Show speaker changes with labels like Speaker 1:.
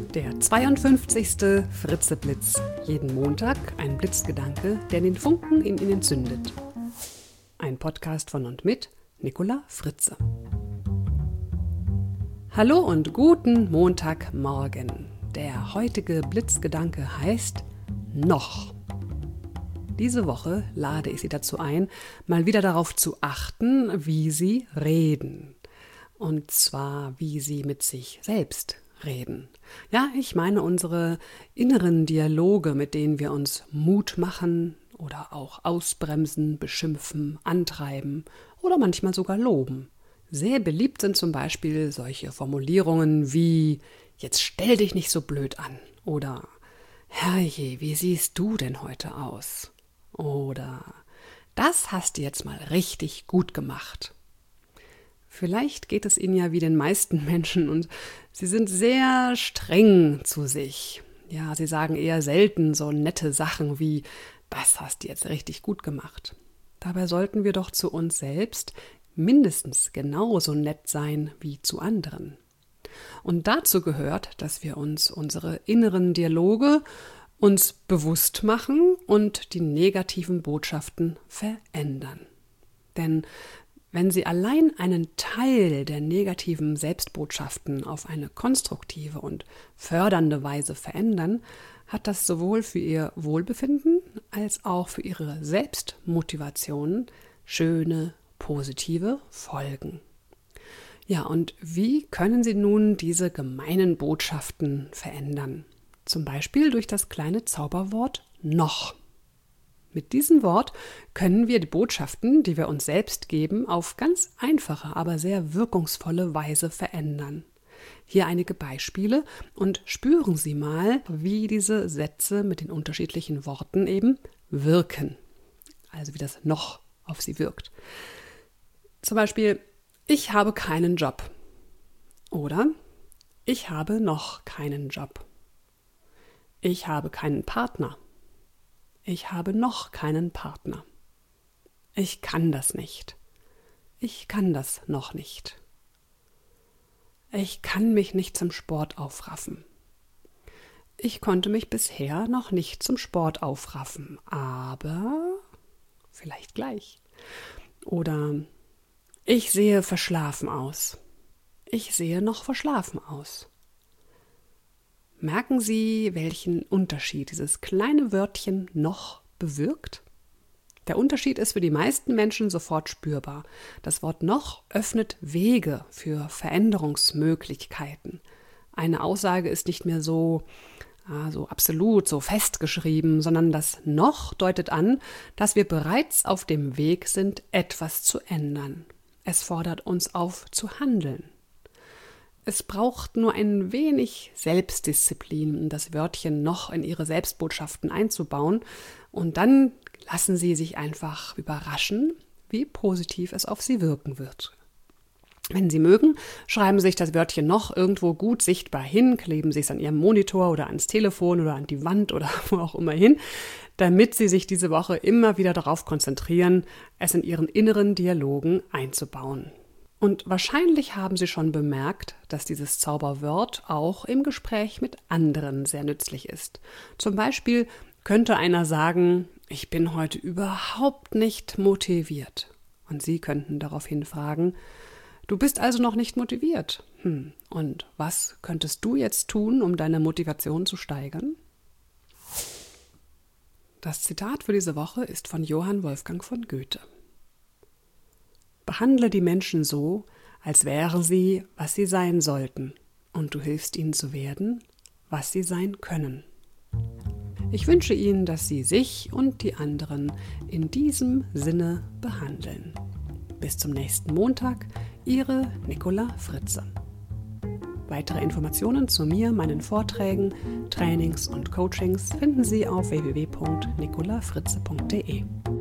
Speaker 1: Der 52. Fritze-Blitz. Jeden Montag ein Blitzgedanke, der den Funken in Ihnen zündet. Ein Podcast von und mit Nicola Fritze. Hallo und guten Montagmorgen. Der heutige Blitzgedanke heißt noch. Diese Woche lade ich Sie dazu ein, mal wieder darauf zu achten, wie Sie reden. Und zwar, wie Sie mit sich selbst reden. Ja, ich meine unsere inneren Dialoge, mit denen wir uns Mut machen oder auch ausbremsen, beschimpfen, antreiben oder manchmal sogar loben. Sehr beliebt sind zum Beispiel solche Formulierungen wie „Jetzt stell dich nicht so blöd an" oder „Herrje, wie siehst du denn heute aus?" oder „Das hast du jetzt mal richtig gut gemacht." Vielleicht geht es Ihnen ja wie den meisten Menschen und Sie sind sehr streng zu sich. Ja, Sie sagen eher selten so nette Sachen wie „Das hast du jetzt richtig gut gemacht." Dabei sollten wir doch zu uns selbst mindestens genauso nett sein wie zu anderen. Und dazu gehört, dass wir uns unsere inneren Dialoge uns bewusst machen und die negativen Botschaften verändern. Denn wenn Sie allein einen Teil der negativen Selbstbotschaften auf eine konstruktive und fördernde Weise verändern, hat das sowohl für Ihr Wohlbefinden als auch für Ihre Selbstmotivation schöne, positive Folgen. Ja, und wie können Sie nun diese gemeinen Botschaften verändern? Zum Beispiel durch das kleine Zauberwort noch. Mit diesem Wort können wir die Botschaften, die wir uns selbst geben, auf ganz einfache, aber sehr wirkungsvolle Weise verändern. Hier einige Beispiele und spüren Sie mal, wie diese Sätze mit den unterschiedlichen Worten eben wirken. Also wie das noch auf Sie wirkt. Zum Beispiel, ich habe keinen Job. Oder ich habe noch keinen Job. Ich habe keinen Partner. Ich habe noch keinen Partner. Ich kann das nicht. Ich kann das noch nicht. Ich kann mich nicht zum Sport aufraffen. Ich konnte mich bisher noch nicht zum Sport aufraffen, aber vielleicht gleich. Oder ich sehe verschlafen aus. Ich sehe noch verschlafen aus. Merken Sie, welchen Unterschied dieses kleine Wörtchen noch bewirkt? Der Unterschied ist für die meisten Menschen sofort spürbar. Das Wort noch öffnet Wege für Veränderungsmöglichkeiten. Eine Aussage ist nicht mehr so absolut, so festgeschrieben, sondern das noch deutet an, dass wir bereits auf dem Weg sind, etwas zu ändern. Es fordert uns auf, zu handeln. Es braucht nur ein wenig Selbstdisziplin, um das Wörtchen noch in Ihre Selbstbotschaften einzubauen. Und dann lassen Sie sich einfach überraschen, wie positiv es auf Sie wirken wird. Wenn Sie mögen, schreiben Sie sich das Wörtchen noch irgendwo gut sichtbar hin, kleben Sie es an Ihrem Monitor oder ans Telefon oder an die Wand oder wo auch immer hin, damit Sie sich diese Woche immer wieder darauf konzentrieren, es in Ihren inneren Dialogen einzubauen. Und wahrscheinlich haben Sie schon bemerkt, dass dieses Zauberwort auch im Gespräch mit anderen sehr nützlich ist. Zum Beispiel könnte einer sagen, ich bin heute überhaupt nicht motiviert. Und Sie könnten daraufhin fragen, du bist also noch nicht motiviert. Und was könntest du jetzt tun, um deine Motivation zu steigern? Das Zitat für diese Woche ist von Johann Wolfgang von Goethe. Behandle die Menschen so, als wären sie, was sie sein sollten, und du hilfst ihnen zu werden, was sie sein können. Ich wünsche Ihnen, dass Sie sich und die anderen in diesem Sinne behandeln. Bis zum nächsten Montag, Ihre Nicola Fritze. Weitere Informationen zu mir, meinen Vorträgen, Trainings und Coachings finden Sie auf www.nicolafritze.de.